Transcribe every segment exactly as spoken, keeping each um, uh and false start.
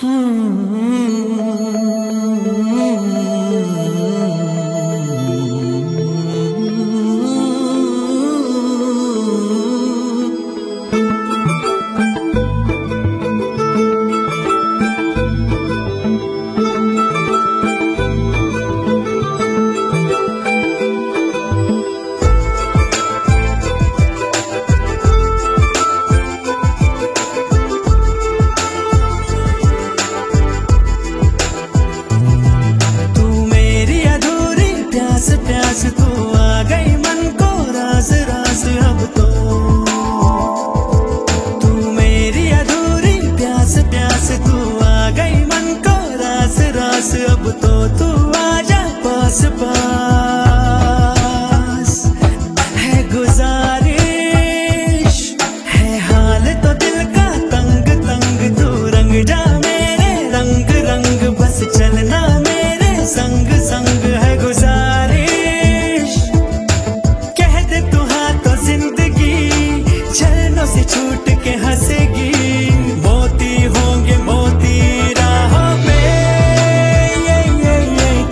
प्यास तू आ गई मन को राज राज अब तो तू मेरी अधूरी प्यास प्यास तू आ गई मन को राज राज अब तो तू आजा पास पास है गुजारिश है हाल तो दिल का तंग तंग तू रंग जा मेरे रंग रंग बस चलना मेरे संग संग है गुजारिश कह दे तू हाँ तो जिंदगी चरणों से छूट के हंसेगी मोती होंगे मोती राहों पे ये ये ये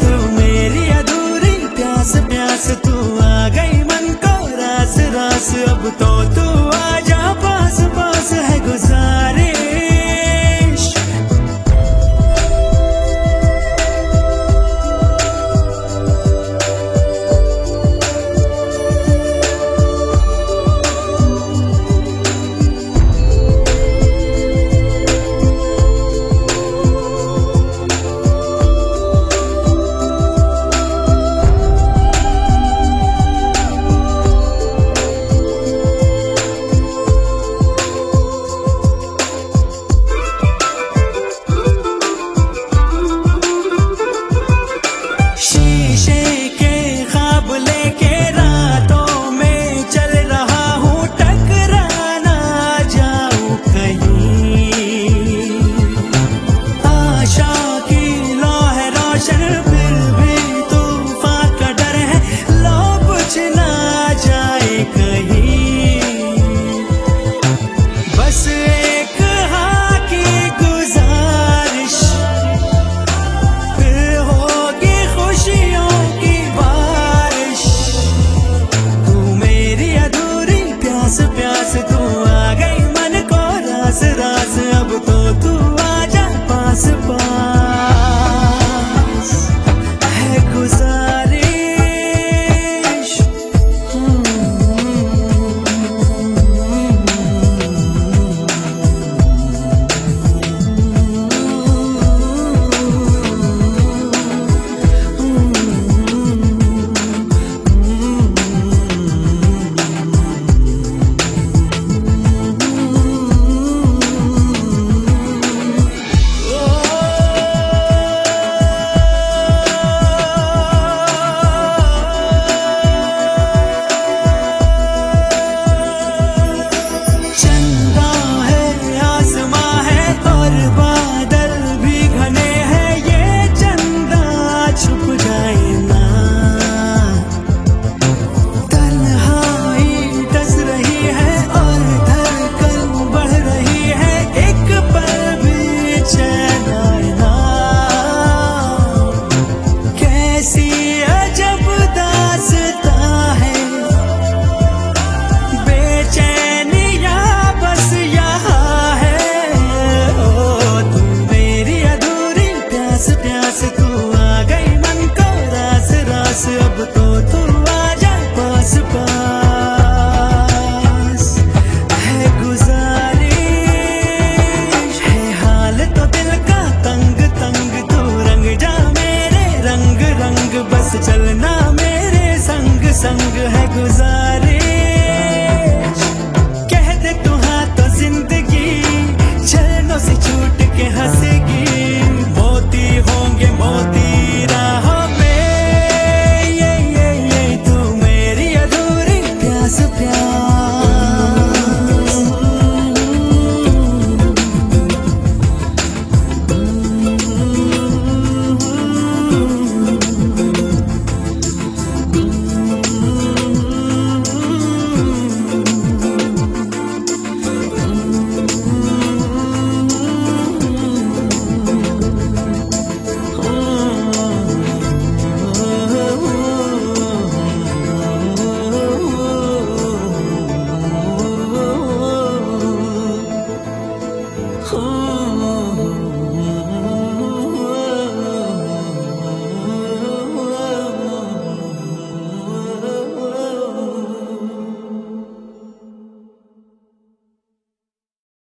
हूँ।